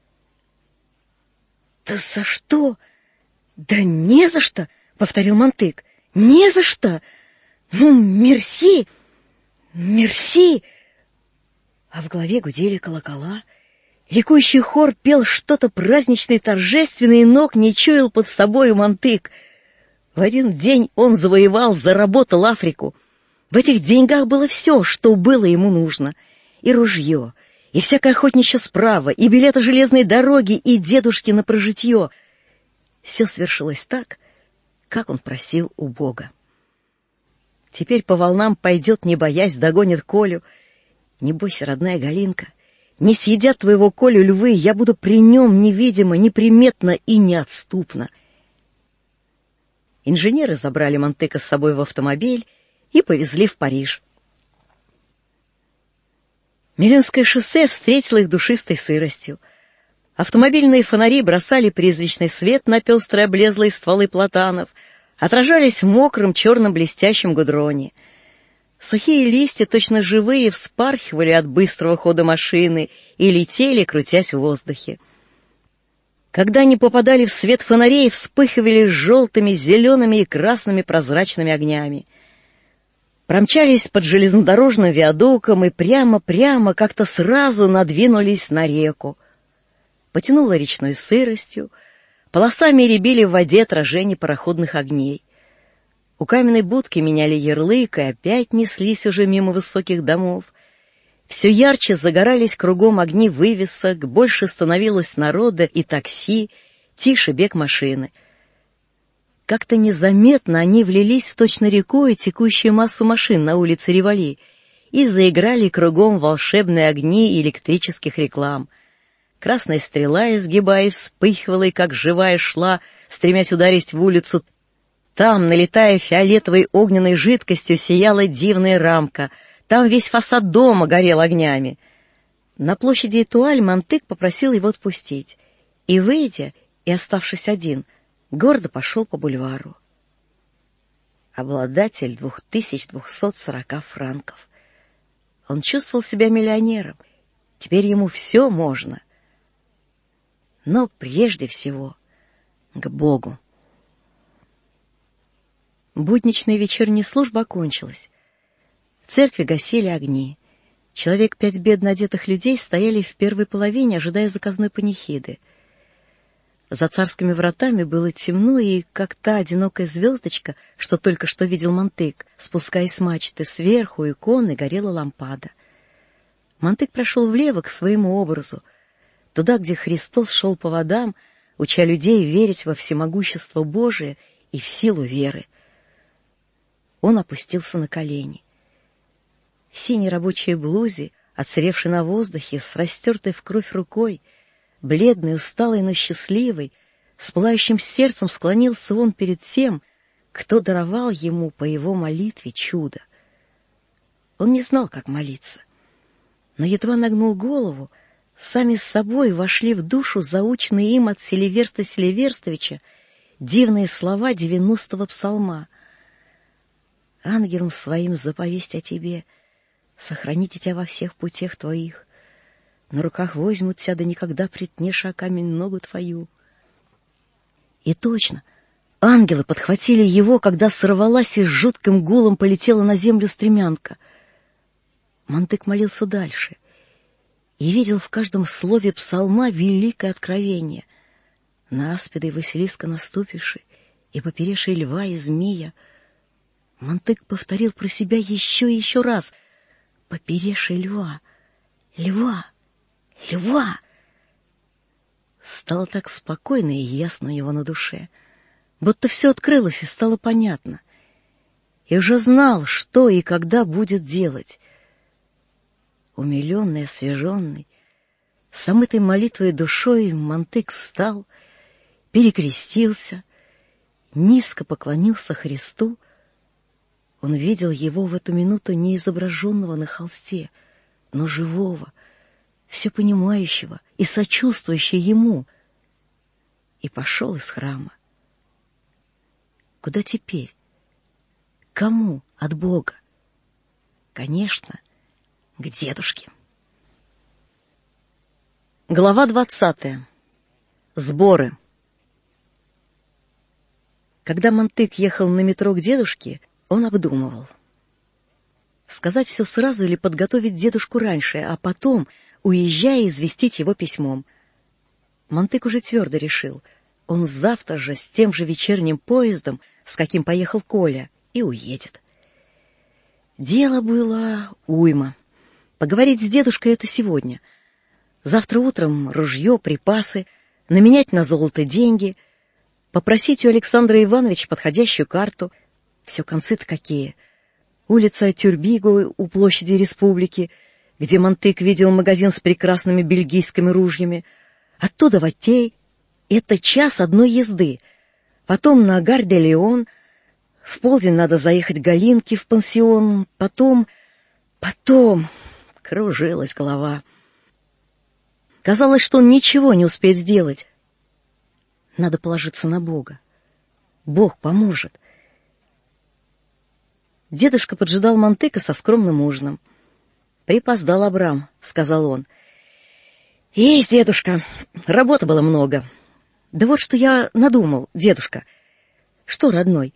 «Да за что?» «Да не за что», — повторил Монтык. «Не за что! Ну, мерси! Мерси!» А в голове гудели колокола. Ликующий хор пел что-то праздничное и торжественное, и ног не чуял под собою Монтык. В один день он завоевал, заработал Африку. В этих деньгах было все, что было ему нужно. И ружье, и всякое охотничье справа, и билеты железной дороги, и дедушки на прожитье. Все свершилось так, как он просил у Бога. Теперь по волнам пойдет, не боясь, догонит Колю. Не бойся, родная Галинка, не съедят твоего Колю львы, я буду при нем невидимо, неприметно и неотступно. Инженеры забрали Монтыка с собой в автомобиль и повезли в Париж. Милюнское шоссе встретило их душистой сыростью. Автомобильные фонари бросали призрачный свет на пестрые облезлые стволы платанов, отражались в мокром черном блестящем гудроне. Сухие листья, точно живые, вспархивали от быстрого хода машины и летели, крутясь в воздухе. Когда они попадали в свет фонарей, вспыхивали желтыми, зелеными и красными прозрачными огнями. Промчались под железнодорожным виадуком и прямо-прямо как-то сразу надвинулись на реку. Потянуло речной сыростью, полосами рябили в воде отражения пароходных огней. У каменной будки меняли ярлык и опять неслись уже мимо высоких домов. Все ярче загорались кругом огни вывесок, больше становилось народа и такси, тише бег машины. Как-то незаметно они влились в точно рекой текущую массу машин на улице Риволи и заиграли кругом волшебные огни электрических реклам. Красная стрела, изгибаясь, вспыхивала и как живая шла, стремясь ударить в улицу. Там, налетая фиолетовой огненной жидкостью, сияла дивная рамка. Там весь фасад дома горел огнями. На площади Этуаль Монтык попросил его отпустить. И, выйдя, и оставшись один, гордо пошел по бульвару. Обладатель двух тысяч двухсот сорока франков. Он чувствовал себя миллионером. Теперь ему все можно. Но прежде всего к Богу. Будничная вечерняя служба окончилась. В церкви гасили огни. Человек пять бедно одетых людей стояли в первой половине, ожидая заказной панихиды. За царскими вратами было темно, и как та одинокая звездочка, что только что видел Монтык, спускаясь с мачты, сверху иконы горела лампада. Монтык прошел влево к своему образу, туда, где Христос шел по водам, уча людей верить во всемогущество Божие и в силу веры. Он опустился на колени. В синей рабочей блузе, отсыревшей на воздухе, с растертой в кровь рукой, бледный, усталый, но счастливый, с пылающим сердцем склонился он перед тем, кто даровал ему по его молитве чудо. Он не знал, как молиться, но едва нагнул голову, сами с собой вошли в душу заученные им от Селиверста Селиверстовича дивные слова девяностого псалма. «Ангелом своим заповесть о тебе, сохраните тебя во всех путях твоих. На руках возьмут тебя, да никогда притнешь о камень ногу твою». И точно, ангелы подхватили его, когда сорвалась и с жутким гулом полетела на землю стремянка. Монтык молился дальше и видел в каждом слове псалма великое откровение. На аспида и Василиска наступивши, и попереши льва и змея. Монтык повторил про себя еще и еще раз: «Попереши льва, льва, льва». Стало так спокойно и ясно у него на душе, будто все открылось и стало понятно. И уже знал, что и когда будет делать. Умиленный, освеженный, с омытой молитвой душой, Монтык встал, перекрестился, низко поклонился Христу. Он видел его в эту минуту не изображенного на холсте, но живого, все понимающего и сочувствующего ему, и пошел из храма. Куда теперь? Кому от Бога? Конечно, к дедушке. Глава двадцатая. Сборы. Когда Монтык ехал на метро к дедушке, он обдумывал. Сказать все сразу или подготовить дедушку раньше, а потом, уезжая, известить его письмом. Монтык уже твердо решил. Он завтра же с тем же вечерним поездом, с каким поехал Коля, и уедет. Дело было уйма. Поговорить с дедушкой — это сегодня. Завтра утром ружье, припасы, наменять на золото деньги, попросить у Александра Ивановича подходящую карту. Все концы-то какие. Улица Тюрбиго у площади Республики, где Монтык видел магазин с прекрасными бельгийскими ружьями. Оттуда в Оттей. Это час одной езды. Потом на Гар-де-Леон. В полдень надо заехать к Галинке в пансион. Потом... Потом... Кружилась голова. Казалось, что он ничего не успеет сделать. Надо положиться на Бога. Бог поможет. Дедушка поджидал Монтыка со скромным ужином. «Припоздал Абрам», — сказал он. «Есть, дедушка, работы было много. Да вот что я надумал, дедушка. Что, родной,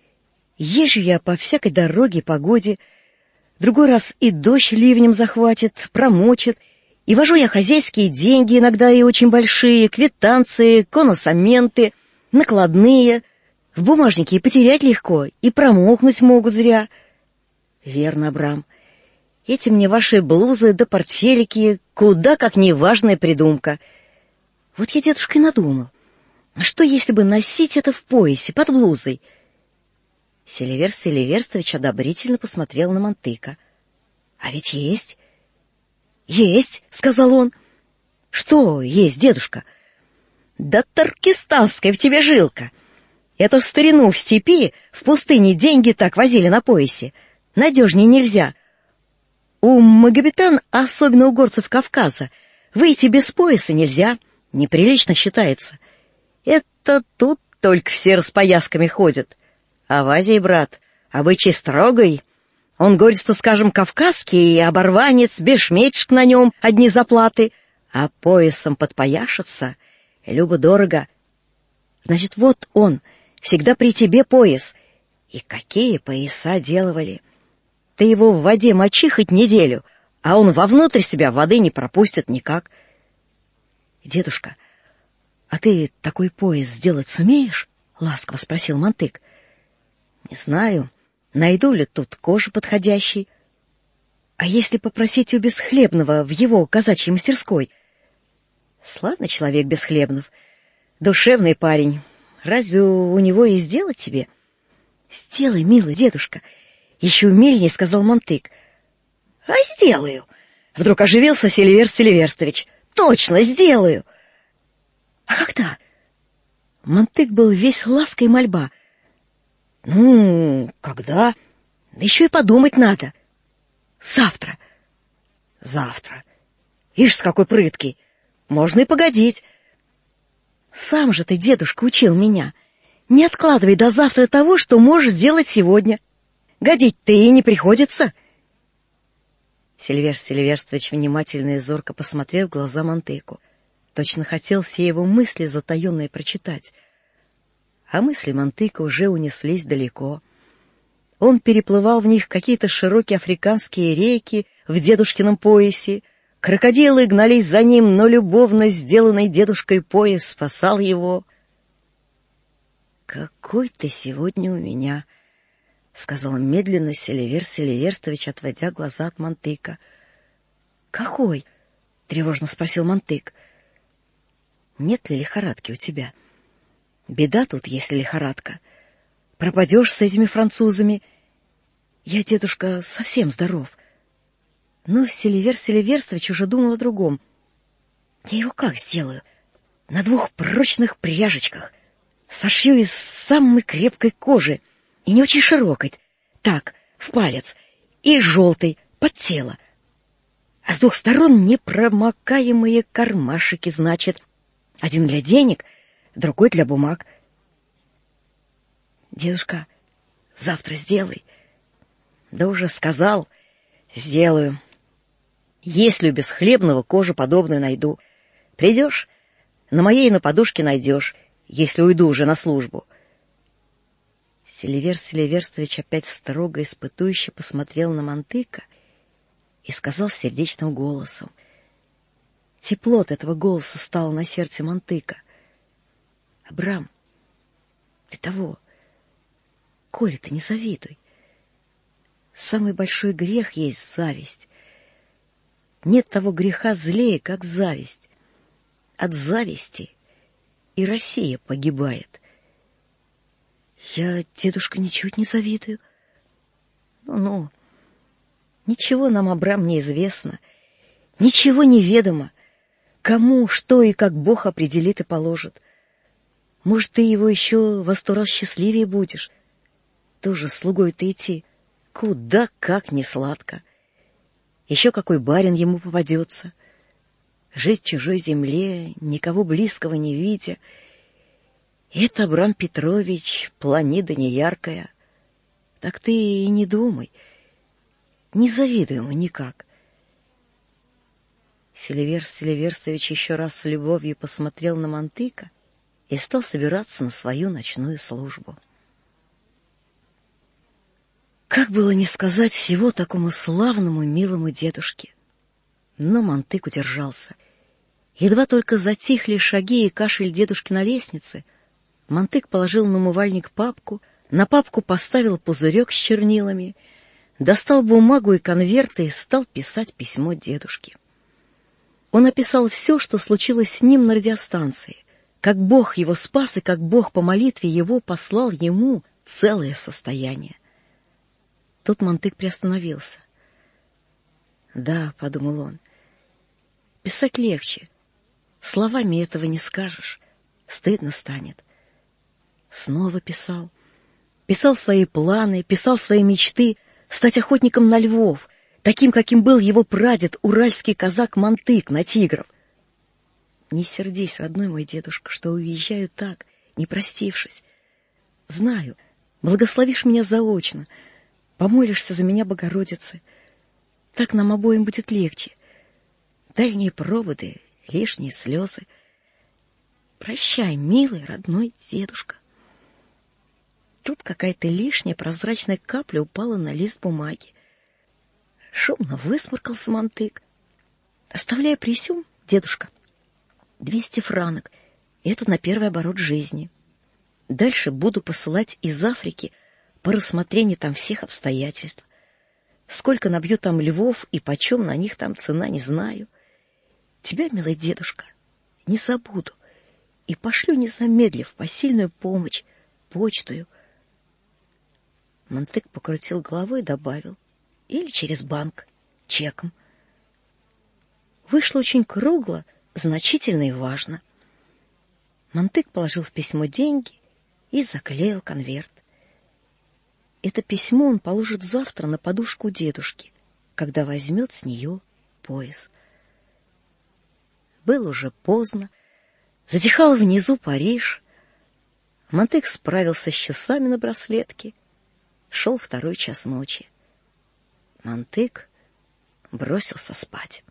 езжу я по всякой дороге и погоде, другой раз и дождь ливнем захватит, промочит, и вожу я хозяйские деньги, иногда и очень большие, квитанции, коносаменты, накладные. В бумажнике и потерять легко, и промокнуть могут зря». «Верно, Абрам. Эти мне ваши блузы да портфелики куда как неважная придумка. Вот я, дедушка, и надумал. А что, если бы носить это в поясе, под блузой?» Селиверст Селиверстович одобрительно посмотрел на Монтыка. «А ведь есть». «Есть», — сказал он. «Что есть, дедушка?» «Да таркистанская в тебе жилка. Это в старину в степи, в пустыне деньги так возили на поясе. Надежнее нельзя. У магометан, особенно у горцев Кавказа, выйти без пояса нельзя, неприлично считается. Это тут только все с поясками ходят. А в Азии, брат, обычай строгой. Он, говорит, скажем, кавказский, оборванец, бешмечек на нем, одни заплаты, а поясом подпояшется, любо-дорого. Значит, вот он, всегда при тебе пояс. И какие пояса делывали! Ты его в воде мочи хоть неделю, а он вовнутрь себя воды не пропустит никак. «Дедушка, а ты такой пояс сделать сумеешь?» — ласково спросил Монтык. «Не знаю, найду ли тут кожу подходящей. А если попросить у Бесхлебного в его казачьей мастерской?» «Славный человек Бесхлебнов, душевный парень. Разве у него и сделать тебе?» «Сделай, милый дедушка», — еще умильнее сказал Монтык. «А сделаю!» — вдруг оживился Селиверст Селиверстович. «Точно сделаю!» «А когда?» Монтык был весь ласка и мольба. «Ну, когда? Да еще и подумать надо. Завтра». «Завтра? Ишь, с какой прыткий! Можно и погодить». «Сам же ты, дедушка, учил меня. Не откладывай до завтра того, что можешь сделать сегодня. Годить-то и не приходится». Селиверст Селиверстович внимательно и зорко посмотрел в глаза Монтыку. Точно хотел все его мысли затаенные прочитать. А мысли Монтыка уже унеслись далеко. Он переплывал в них какие-то широкие африканские реки в дедушкином поясе. Крокодилы гнались за ним, но любовно сделанный дедушкой пояс спасал его. «Какой ты сегодня у меня!» — сказал медленно Селиверст Селиверстович, отводя глаза от Монтыка. «Какой?» — тревожно спросил Монтык. «Нет ли лихорадки у тебя? Беда тут, если лихорадка. Пропадешь с этими французами. Я, дедушка, совсем здоров». Но Селиверст Селиверстович уже думал о другом. «Я его как сделаю? На двух прочных пряжечках. Сошью из самой крепкой кожи и не очень широкой, так, в палец, и желтой, под тело. А с двух сторон непромокаемые кармашики, значит. Один для денег, другой для бумаг. Дедушка, завтра сделай». «Да уже сказал, сделаю. Если у Бесхлебного кожу подобную найду. Придешь, на моей на подушке найдешь, если уйду уже на службу». Селиверст Селиверстович опять строго испытующе посмотрел на Монтыка и сказал сердечным голосом. Тепло от этого голоса стало на сердце Монтыка. «Абрам, ты того, Коле ты не завидуй. Самый большой грех есть зависть. Нет того греха злее, как зависть. От зависти и Россия погибает. Я, дедушка, ничуть не завидую. Ну-ну, ничего нам, Абрам, не известно, ничего не ведомо, кому, что и как Бог определит и положит. Может, ты его еще во сто раз счастливее будешь. Тоже слугой-то идти. Куда как не сладко. Еще какой барин ему попадется. Жить в чужой земле, никого близкого не видя. Это, Абрам Петрович, планида неяркая. Так ты и не думай. Не завидуй ему никак. Селиверст Селиверстович еще раз с любовью посмотрел на Мантыка и стал собираться на свою ночную службу. Как было не сказать всего такому славному, милому дедушке? Но Мантык удержался. Едва только затихли шаги и кашель дедушки на лестнице, Мантык положил на умывальник папку, на папку поставил пузырек с чернилами, достал бумагу и конверты и стал писать письмо дедушке. Он описал все, что случилось с ним на радиостанции, как Бог его спас и как Бог по молитве его послал ему целое состояние. Тут Мантык приостановился. «Да», — подумал он, — «писать легче. Словами этого не скажешь. Стыдно станет». Снова писал. Писал свои планы, писал свои мечты стать охотником на львов, таким, каким был его прадед, уральский казак Мантык на тигров. Не сердись, родной мой дедушка, что уезжаю так, не простившись. Знаю, благословишь меня заочно, помолишься за меня, Богородице. Так нам обоим будет легче. Дальние проводы, лишние слезы. Прощай, милый, родной дедушка. Тут какая-то лишняя прозрачная капля упала на лист бумаги. Шумно высморкался Мантык. Оставляя присюм, дедушка, двести франок. Это на первый оборот жизни. Дальше буду посылать из Африки по рассмотрению там всех обстоятельств. Сколько набью там львов и почем на них там цена, не знаю. Тебя, милый дедушка, не забуду и пошлю, не замедлив, посильную помощь, почтою. Мантык покрутил головой и добавил: или через банк, чеком. Вышло очень кругло, значительно и важно. Мантык положил в письмо деньги и заклеил конверт. Это письмо он положит завтра на подушку дедушки, когда возьмет с нее пояс. Было уже поздно, затихал внизу Париж. Мантык справился с часами на браслетке. Шел второй час ночи. Мантык бросился спать.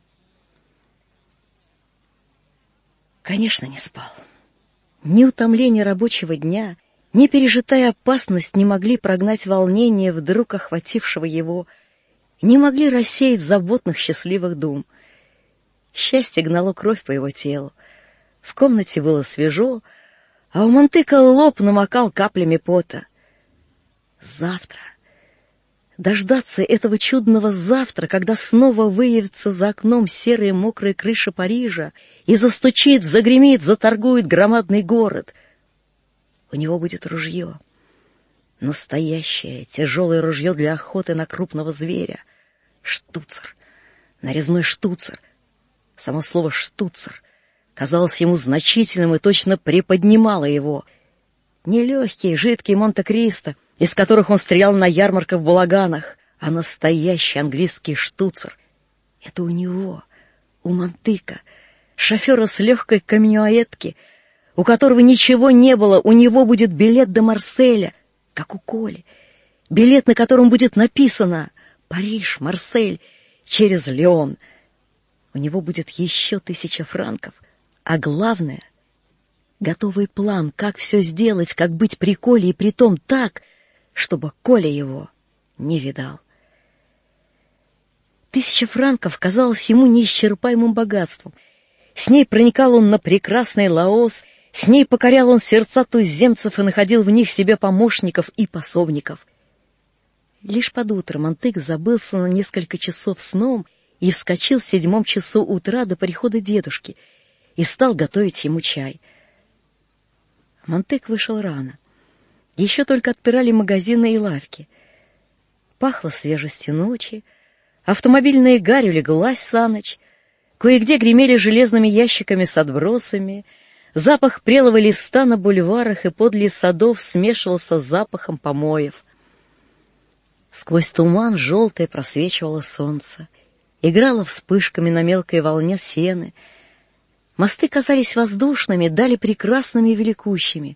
Конечно, не спал. Ни утомление рабочего дня, ни пережитая опасность не могли прогнать волнение, вдруг охватившего его, не могли рассеять заботных счастливых дум. Счастье гнало кровь по его телу. В комнате было свежо, а у Мантыка лоб намокал каплями пота. Завтра. Дождаться этого чудного завтра, когда снова выявится за окном серая мокрая крыша Парижа и застучит, загремит, заторгует громадный город. У него будет ружье. Настоящее, тяжелое ружье для охоты на крупного зверя. Штуцер. Нарезной штуцер. Само слово «штуцер» казалось ему значительным и точно приподнимало его. Не легкий, жидкий Монте-Кристо, из которых он стрелял на ярмарках в балаганах, а настоящий английский штуцер. Это у него, у Мантыка, шофера с легкой каменюэтки, у которого ничего не было, у него будет билет до Марселя, как у Коли, билет, на котором будет написано «Париж, Марсель, через Лион». У него будет еще тысяча франков, а главное — готовый план, как все сделать, как быть при Коле и притом так, чтобы Коля его не видал. Тысяча франков казалась ему неисчерпаемым богатством. С ней проникал он на прекрасный Лаос, с ней покорял он сердца туземцев и находил в них себе помощников и пособников. Лишь под утро Мантык забылся на несколько часов сном и вскочил в седьмом часу утра до прихода дедушки и стал готовить ему чай. Монтек вышел рано. Еще только отпирали магазины и лавки. Пахло свежестью ночи, автомобильная гарь улеглась за ночь, кое-где гремели железными ящиками с отбросами, запах прелого листа на бульварах и подле садов смешивался с запахом помоев. Сквозь туман желтое просвечивало солнце, играло вспышками на мелкой волне сены. Мосты казались воздушными, дали прекрасными и великущими.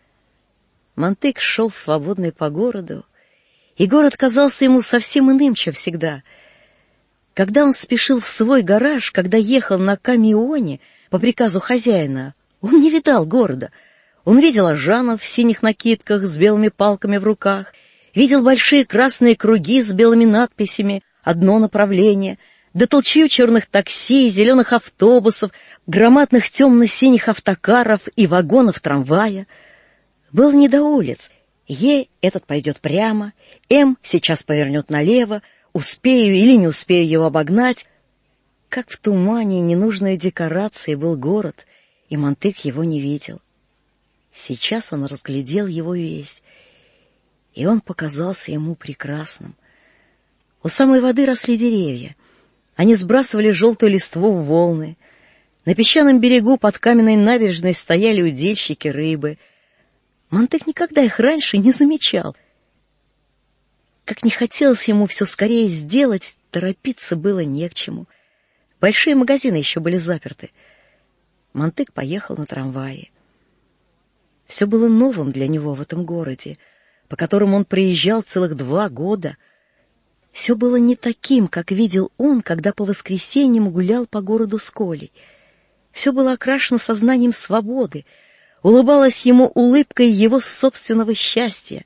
Монтек шел свободный по городу, и город казался ему совсем иным, чем всегда. Когда он спешил в свой гараж, когда ехал на камионе по приказу хозяина, он не видал города. Он видел ажанов в синих накидках с белыми палками в руках, видел большие красные круги с белыми надписями «Одно направление», да толчью черных такси, зеленых автобусов, громадных темно-синих автокаров и вагонов трамвая. Был не до улиц. Е этот пойдет прямо, М сейчас повернет налево, успею или не успею его обогнать. Как в тумане ненужной декорации был город, и Монтек его не видел. Сейчас он разглядел его весь, и он показался ему прекрасным. У самой воды росли деревья. Они сбрасывали желтую листву в волны. На песчаном берегу под каменной набережной стояли удильщики рыбы. Монтек никогда их раньше не замечал. Как не хотелось ему все скорее сделать, торопиться было не к чему. Большие магазины еще были заперты. Монтек поехал на трамвае. Все было новым для него в этом городе, по которому он проезжал целых два года. Все было не таким, как видел он, когда по воскресеньям гулял по городу с Колей. Все было окрашено сознанием свободы, улыбалось ему улыбкой его собственного счастья.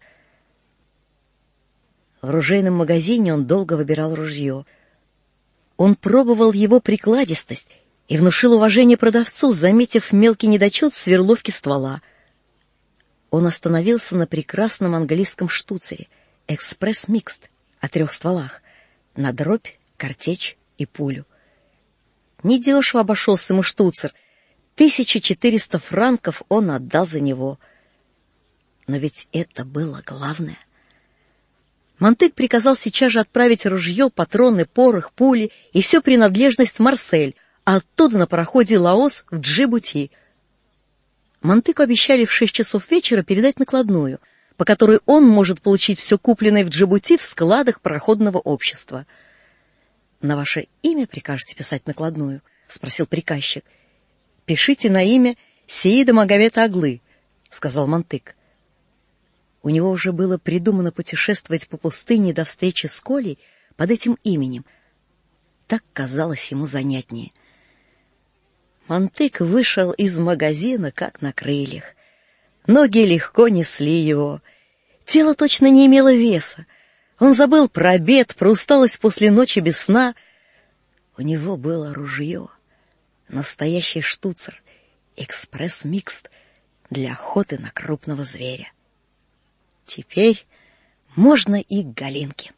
В ружейном магазине он долго выбирал ружье. Он пробовал его прикладистость и внушил уважение продавцу, заметив мелкий недочет в сверловке ствола. Он остановился на прекрасном английском штуцере «Экспресс-микст» о трех стволах, на дробь, картечь и пулю. Недешево обошелся ему штуцер. Тысяча четыреста франков он отдал за него. Но ведь это было главное. Монтек приказал сейчас же отправить ружье, патроны, порох, пули и всю принадлежность в Марсель, а оттуда на пароходе «Лаос» в Джибути. Монтеку обещали в шесть часов вечера передать накладную, по которой он может получить все купленное в Джибути в складах пароходного общества. — На ваше имя прикажете писать накладную? — спросил приказчик. — Пишите на имя Сеида Магомета Аглы, — сказал Монтек. У него уже было придумано путешествовать по пустыне до встречи с Колей под этим именем. Так казалось ему занятнее. Монтек вышел из магазина, как на крыльях. Ноги легко несли его. Тело точно не имело веса. Он забыл про обед, про усталость после ночи без сна. У него было ружье. Настоящий штуцер. Экспресс-микст для охоты на крупного зверя. Теперь можно и к Галинке.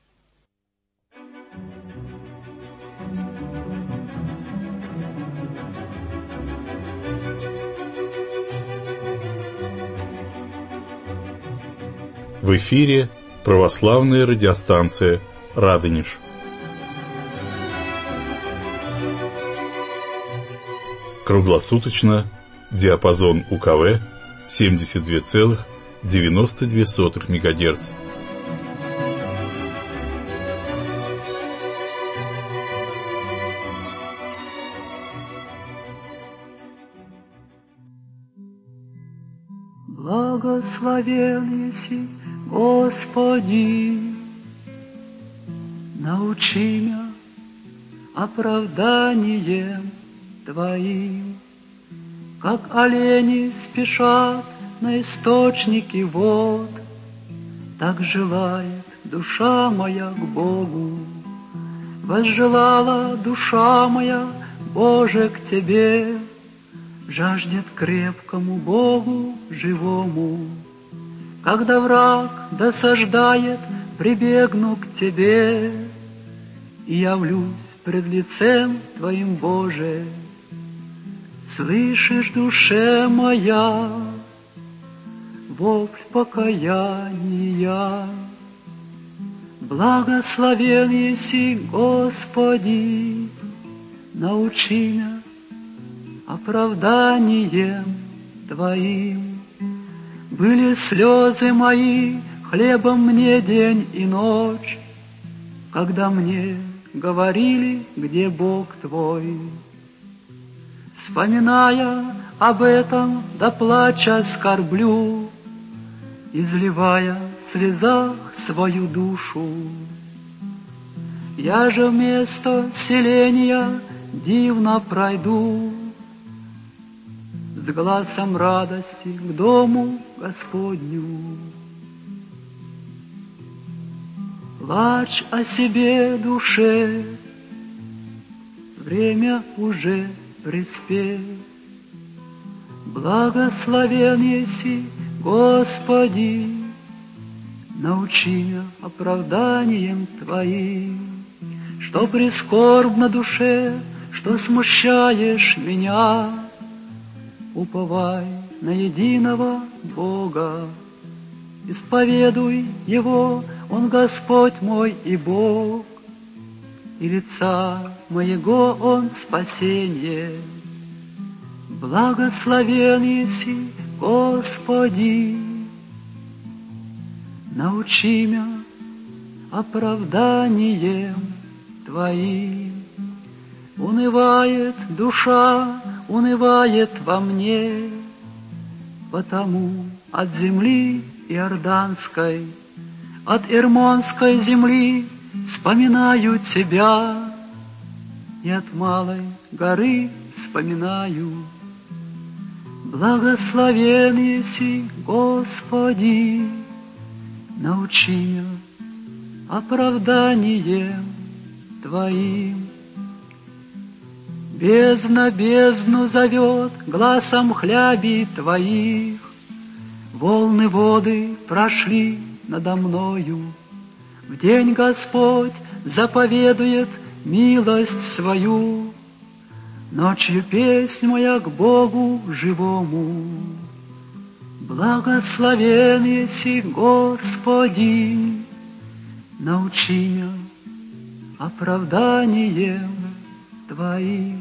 В эфире православная радиостанция «Радонеж». Круглосуточно диапазон УКВ семьдесят два целых девяносто две сотых мегагерц. Благословен еси, Господи, научи меня оправданием Твоим, как олени спешат на источники вод, так желает душа моя к Богу. Возжелала душа моя, Боже, к Тебе, жаждет крепкому Богу живому. Когда враг досаждает, прибегну к Тебе, и явлюсь пред лицем Твоим, Боже. Слышишь, душе моя, вопль покаяния. Благословен еси, Господи, научи меня оправданием Твоим. Были слезы мои хлебом мне день и ночь, когда мне говорили, где Бог Твой. Вспоминая об этом, до плача скорблю, изливая в слезах свою душу. Я же вместо селения дивно пройду с гласом радости к дому Господню. Плачь о себе, душе, время уже приспеть. Благословен еси, Господи, научи меня оправданием Твоим. Что прискорбно душе, что смущаешь меня, уповай на единого Бога. Исповедуй Его, Он Господь мой и Бог, и лица моего Он спасение. Благословен еси, Господи, научи меня оправданием Твоим. Унывает душа, унывает во мне, потому от земли иорданской, от Ирмонской земли вспоминаю Тебя, и от малой горы вспоминаю. Благословен еси, Господи, научи меня оправданием Твоим. Бездна бездну зовет гласом хляби Твоих, волны воды прошли надо мною. В день Господь заповедует милость свою, ночью песнь моя к Богу живому. Благословен еси, Господи, научи меня оправданием Твоим.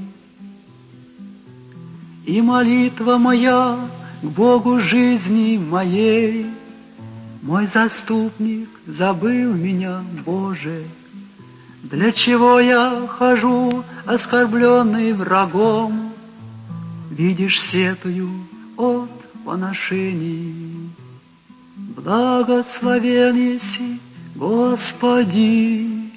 И молитва моя к Богу жизни моей, мой заступник забыл меня, Боже. Для чего я хожу, оскорбленный врагом? Видишь, сетую от поношений. Благословен еси, Господи,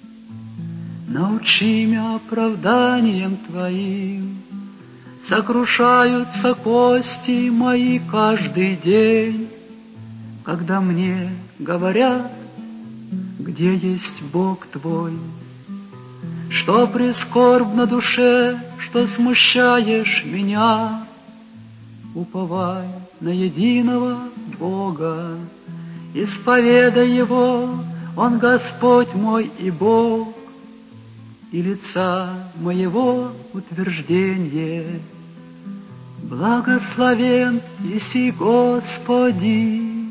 научи меня оправданием Твоим. Сокрушаются кости мои каждый день, когда мне говорят, где есть Бог Твой. Что прискорбно душе, что смущаешь меня, уповай на единого Бога. Исповедай Его, Он Господь мой и Бог, и лица моего утверждение. Благословен еси, Господи,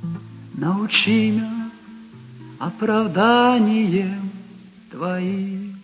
научи меня оправданием Твоим.